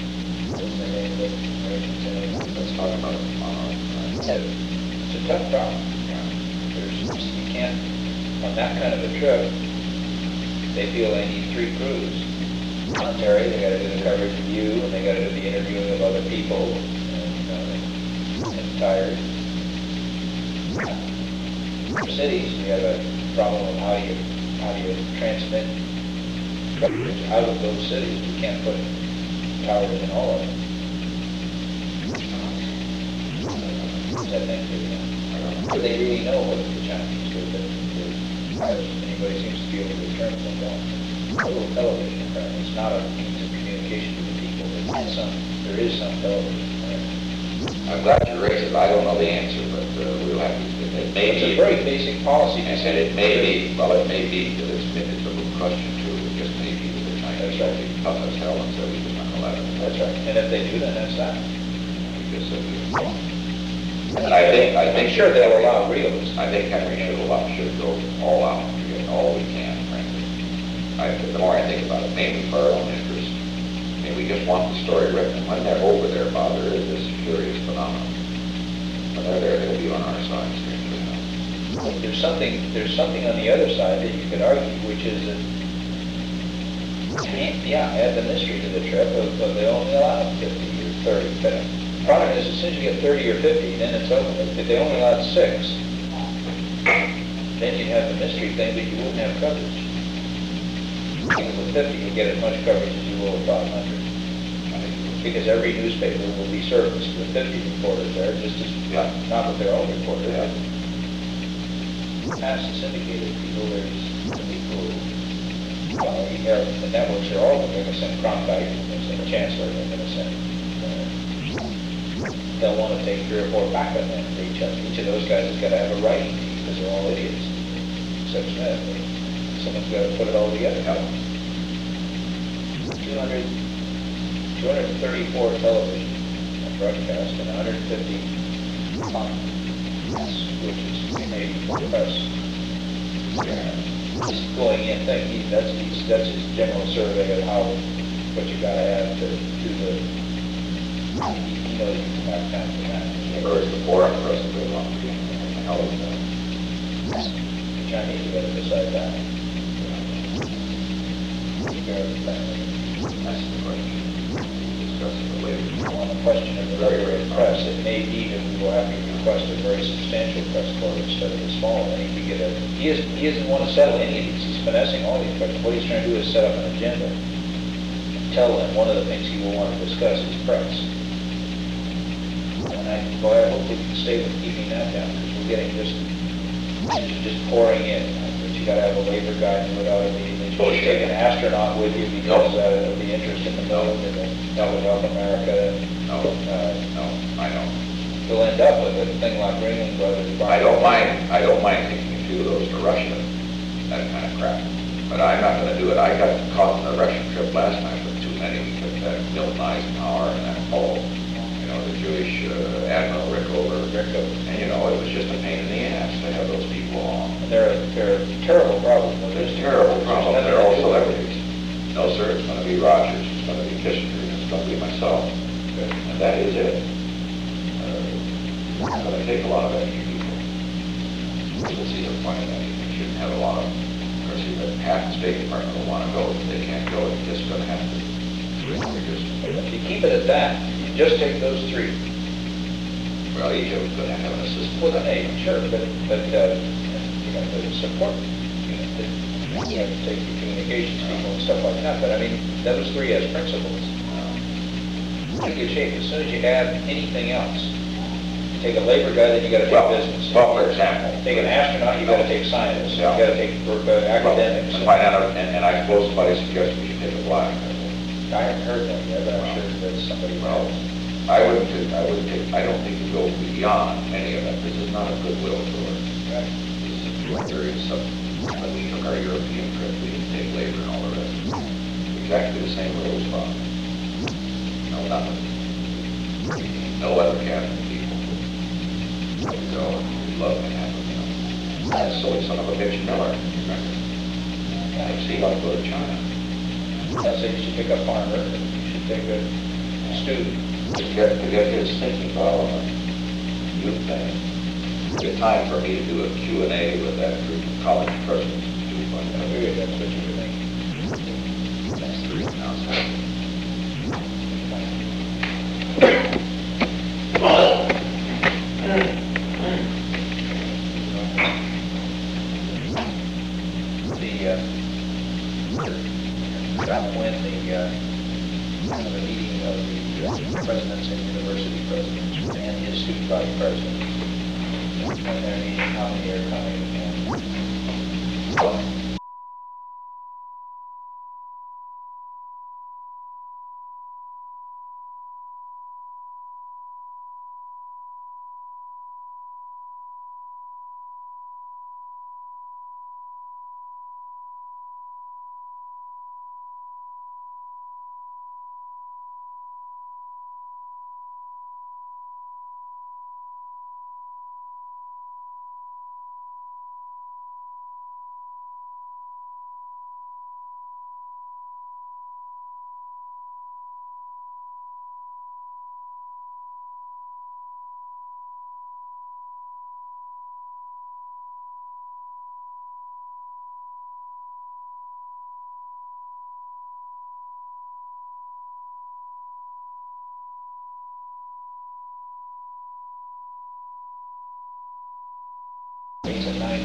Let's talk about it tomorrow. It's a tough problem. There's, you can't, on that kind of a trip, they feel they need three crews. Military, they gotta do the coverage of you, and they gotta do the interviewing of other people, and, you know, they get tired. For cities, we have a problem of how you, how do you transmit coverage out of those cities. We can't put towers in all of them. I think, you know, do they really know what the Chinese do? But anybody seems to be able to determine them, don't. A little television, apparently, it's not a means of communication with the people, but it's some, there is some television there. I'm glad you raised it. I don't know the answer, but uh, we'll have to, it may It's be. a very basic policy. And and it may be, well, it may be that it's, it's a little question too. It just may be that the Chinese will be tough as hell and so we just not allowed it. That's right, and if they do, then that's that. Because of the- And I think, I think. I'm sure they'll allow realism. I think Henry should allow, should go all out, and get all we can, frankly. I, the more I think about it, mainly for our own interest. I mean, we just want the story written. And when they're over there, Bob, there is this curious phenomenon. When they're there, they'll be on our side, strangely enough. There's something, there's something on the other side that you could argue, which is that, yeah, add the mystery to the trip of, of they only allow fifty or thirty. But the problem is, as soon as you get thirty or fifty, then it's over. If they only allowed six, then you'd have the mystery thing, but you wouldn't have coverage. Even with fifty, you'll get as much coverage as you will with five hundred. Because every newspaper will be serviced with fifty reporters there, just as, Yeah. not with their own reporters. Yeah. Past the syndicated people, there's the people, uh, you have the networks, they're all going to send Cronkite, they're going to send Chancellor, they're going to send, uh, they'll want to take three or four backup men for each other. Each of those guys has got to have a writing team, because they're all idiots. Except Smith, they- someone's got to put it all together. two hundred, two hundred thirty-four television broadcast and one hundred fifty on, which is maybe press. Just going in, thinking, that's his, that's his general survey of how, what you gotta have to do the, you know, you can have time for that. Whereas before, I'm pressing the wrong. How is that? The Chinese, you gotta decide that. You gotta decide that. That's the question. Discuss it later. On the question of the regular press, it may be that we will have to request a very substantial press corps instead of a small one. He could get a, he isn't, he doesn't want to settle any of these, he's finessing all these questions. What he's trying to do is set up an agenda. Tell them one of the things he will want to discuss is press. And I, boy, I hope we can stay with keeping that down, because we're getting just, just pouring in. But you gotta have a labor guy do it out of the, you should take an astronaut with you because uh, of the interest in the moon and the, that would help America. No, Uh, no, I don't. You'll end up with a thing like Ringling Brothers. I don't mind, I don't mind taking a few of those to Russia, that kind of crap. But I'm not gonna do it. I got caught on the Russian trip last night with too many. We took that Milton Eisenhower and that Paul, you know, the Jewish uh, Admiral Rickover. Rickover. And, you know, it was just a pain in the ass to have those people on. They're, they're a terrible problem. There's terrible problem. They're all celebrities. No, sir, it's gonna be Rogers, it's gonna be Kissinger, and it's gonna be myself. And that is it. Uh, It's gonna take a lot of extra people. We'll see the point of that. You shouldn't have a lot of, of course, even half the State Department will wanna go, if they can't go, you're just gonna have to, you're just, If you keep it at that, you just take those three. well, each of them's gonna have an assistant. With an aide, sure, but, but, uh, you know, the support, you know, the, you have to take the communications people and stuff like that, but I mean, those three as principles. Pretty good shape. As soon as you add anything else, you take a labor guy, then you gotta Well, take business. well, for example. Take an astronaut, you gotta take scientists, you Yeah. gotta take uh, academics. And find out, and, and I suppose somebody suggests we should take a black. I haven't heard that yet, but I'm sure that somebody Well, will. I wouldn't, do- I wouldn't take, I don't think you go beyond any of that. This is not a goodwill tour. Right. There is some, when we took our European trip, we didn't take labor and all the rest. Exactly the same rules, Bob. No, nothing. No other cabinet people. So, we love to have them, you know. That silly son of a bitch Miller, remember? I see, like, go to China. I say you should pick up Farmer, you should take a student. To get, to get his thinking about on youth thing. Good time for me to do a Q and A with that group of college presidents and students like I that. figured that's what you were thinking. That's the reason I was having. The, uh, that when the, uh, the meeting of the presidents and university presidents and his student body presidents, when they're meeting, how many are coming, and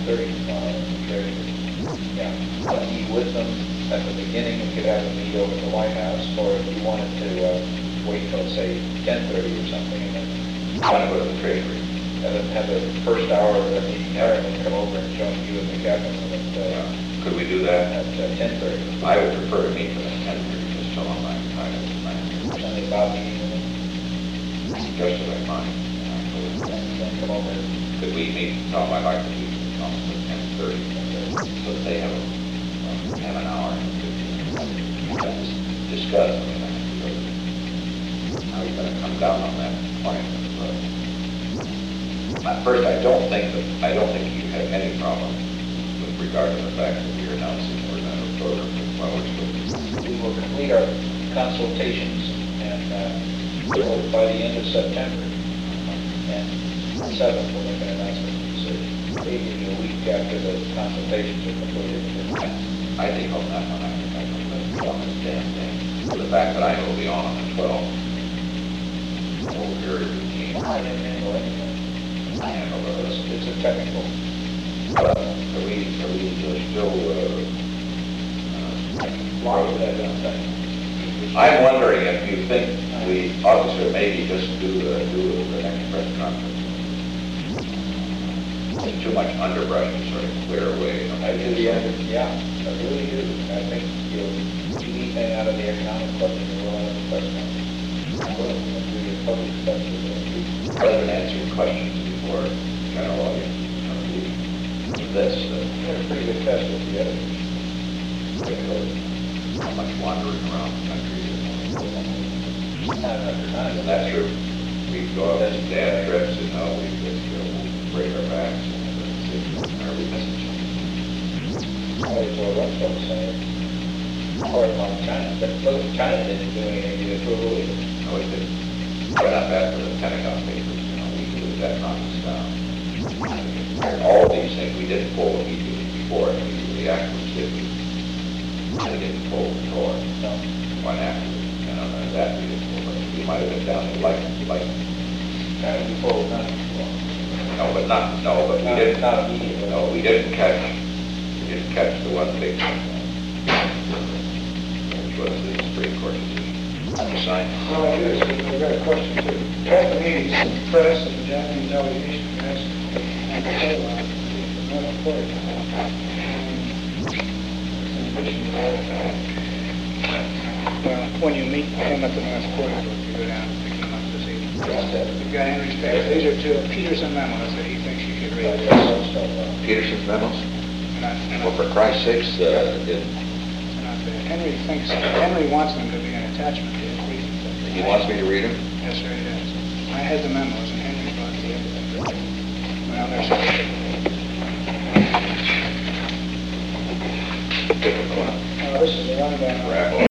thirty tomorrow in the treasury. Yeah, want to meet with them at the beginning, we could have a meet over at the White House, or if you wanted to uh, wait till, say, ten thirty or something, and then I want to go to the treasury. have a, have the first hour of the meeting there, and then come over and join you and the captain at, Yeah. uh, Could we do that? at uh, ten thirty. I would prefer to meet for the ten thirty, just tell them I'm entitled to nine thirty. Something about meeting with them, Just as I find. and then come over. Could we meet, tell them I'd like to meet with the council at ten thirty, so that they have, a- have an hour and fifteen minutes to discuss, I mean, I think how you're gonna come down on that point. But at first, I don't think that, I don't think you have any problem with regard to the fact that you're announcing we're going to program the flowers. We will complete our consultations and, uh, we'll- by the end of September. And seventh, we'll make an announcement of the decision. Maybe a week after the consultations are completed. I think on that one, I think I can let it on this damn thing. The fact that I will be on on the twelfth, whole period routine, I didn't handle anything. I handle It's, those. it's a technical. Uh, Are we, are we still, uh, uh, Lot of that done thing. I'm wondering if you think we ought to maybe just do the, do the next press conference. There's too much underbrush to sort of clear away. I do the end, yeah, I really do. I think you'll, anything out of the economic budget, you will have a press conference. We'll do your public stuff. Rather than answering questions before general audience, you know, the- this, uh, Had a pretty good test with the others. how much wandering around the country. Time after time. And that's true. We go out and dad trips and how we just, you know, break our backs and everything. Are we missing something? I was told Rumsfeld saying, or on China, but look, China didn't do anything to approve either. No, we didn't. But not bad for the Pentagon papers, you know, we do that knock us down. All of these things, we didn't pull immediately before, and we the afterwards did. We I didn't pull before, No. one afterwards, you know, and that we didn't pull, but we might have been down to like, like, China before, not before. no, but not, no, but we Not, didn't. not immediately. No, we didn't catch, we didn't catch the one big one, which was the Supreme Court decision. You sign? Well, I do, I've got a question too. At the meetings, the press and the Japanese delegation asked me to say about it, it's not important. Well, when you meet him at the North Quarter, you go down and pick him up this evening. We've got Henry's papers, these are two Peterson memos that he thinks you should read. Peterson's memos? Not- not- Well, for Christ's sakes, uh, did, not bad. Henry thinks, Henry wants them to be an attachment to his briefing. he wants me to read them? Yes, sir, he does. I had the memos and Henry brought the other. Well, there's. Uh, this is the rundown. Wrap